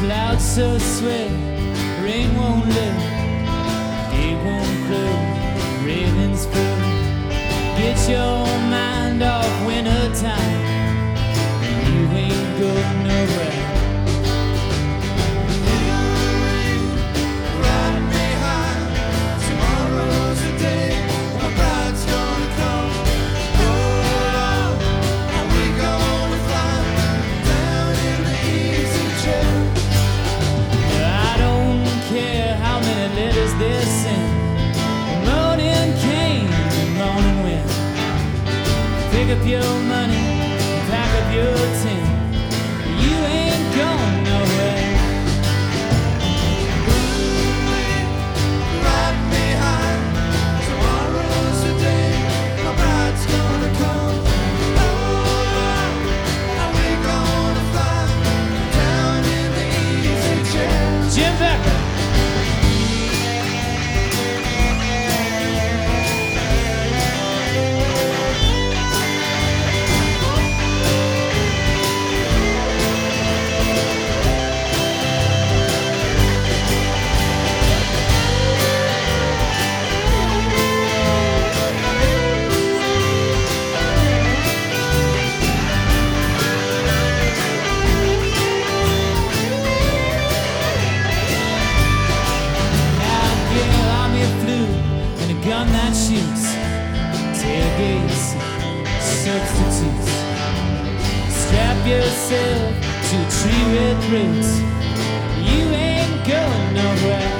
Clouds so sweet, rain won't lift, day won't close, ravens food. Get your mind off winter time, you ain't going nowhere. Pick up your money, pack up your tin. You ain't going nowhere. Right behind, tomorrow's the day my bride's gonna come. Oh, are we gonna fly down in the easy chair? Jim Becker. Gun that shoots, tailgates, substitutes. Strap yourself to a tree with roots. You ain't going nowhere.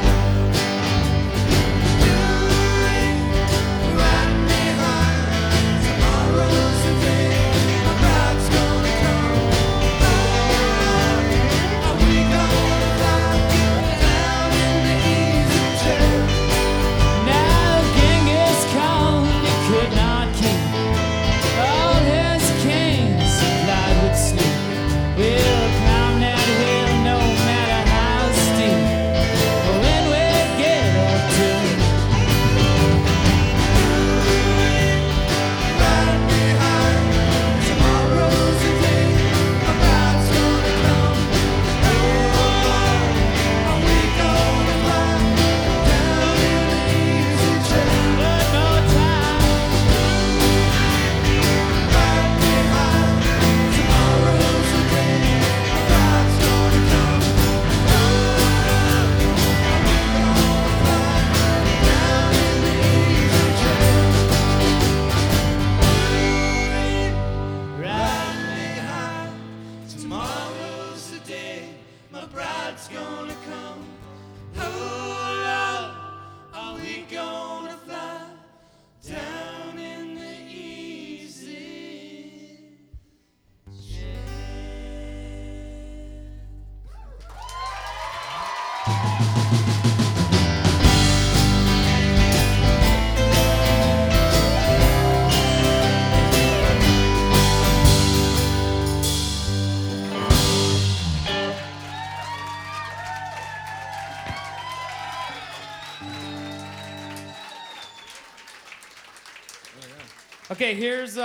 Okay, here's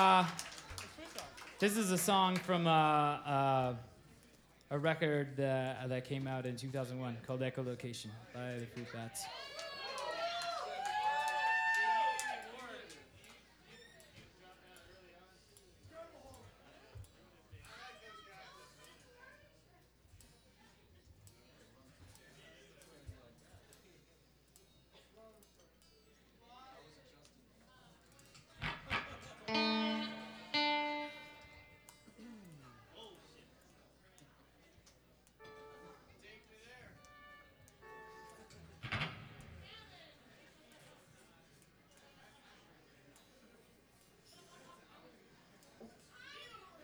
this is a song from a record that came out in 2001 called Echolocation by the Fruit Bats.